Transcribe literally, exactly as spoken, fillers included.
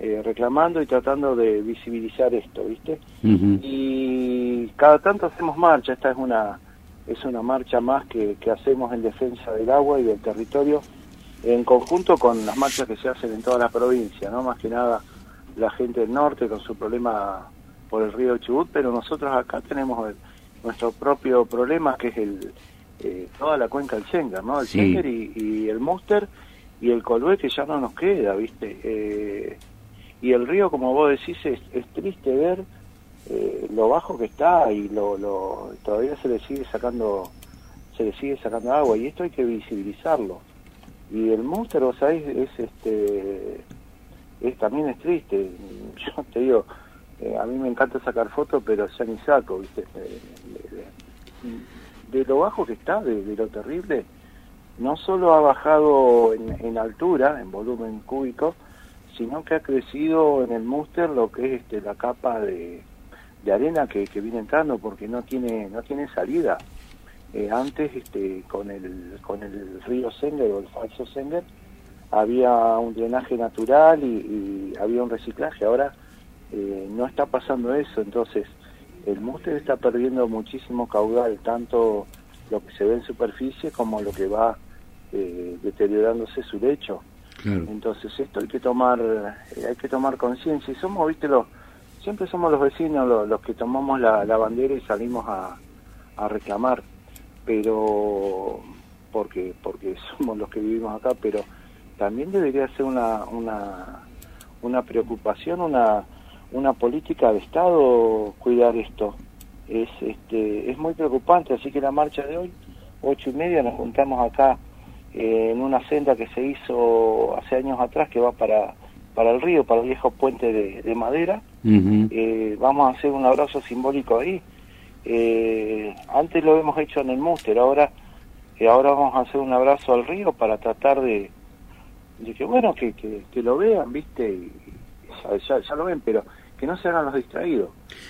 eh, reclamando y tratando de visibilizar esto, ¿viste? Uh-huh. Y cada tanto hacemos marcha. Esta es una es una marcha más que, que hacemos en defensa del agua y del territorio, en conjunto con las marchas que se hacen en toda la provincia, ¿no? Más que nada la gente del norte con su problema por el río Chubut, pero nosotros acá tenemos el, nuestro propio problema, que es el eh, toda la cuenca del Sengar, ¿no? El Sí. Sengar y, y el Múster y el Colbué, que ya no nos queda, ¿viste? Eh, y el río, como vos decís, es, es triste ver eh, lo bajo que está, y lo, lo todavía se le sigue sacando se le sigue sacando agua, y esto hay que visibilizarlo. Y el Múster, vos sabés, es este es también es triste. Yo te digo, eh, a mí me encanta sacar fotos, pero ya ni saco, ¿viste? Eh, de, de, de lo bajo que está, de, de lo terrible. No solo ha bajado en, en altura, en volumen cúbico, sino que ha crecido en el Múster lo que es este, la capa de, de arena que, que viene entrando, porque no tiene no tiene salida. Eh, antes, este, con el con el río Sengar o el falso Sengar, había un drenaje natural y, y había un reciclaje. Ahora eh, no está pasando eso, entonces el Múster está perdiendo muchísimo caudal, tanto lo que se ve en superficie como lo que va eh, deteriorándose su lecho. Claro. Entonces esto hay que tomar eh, hay que tomar conciencia, y somos, viste, los siempre somos los vecinos los, los que tomamos la, la bandera y salimos a, a reclamar, pero porque porque somos los que vivimos acá, pero también debería ser una una una preocupación, una una política de Estado cuidar esto. Es este es muy preocupante, así que la marcha de hoy, ocho y media, nos juntamos acá eh, en una senda que se hizo hace años atrás, que va para para el río, para el viejo puente de, de madera. Uh-huh. Eh, vamos a hacer un abrazo simbólico ahí. Eh, antes lo hemos hecho en el Múster, ahora eh, ahora vamos a hacer un abrazo al río para tratar de, de que, bueno, que, que, que lo vean, ¿viste? Y, y ya, ya, ya lo ven, pero que no se hagan los distraídos.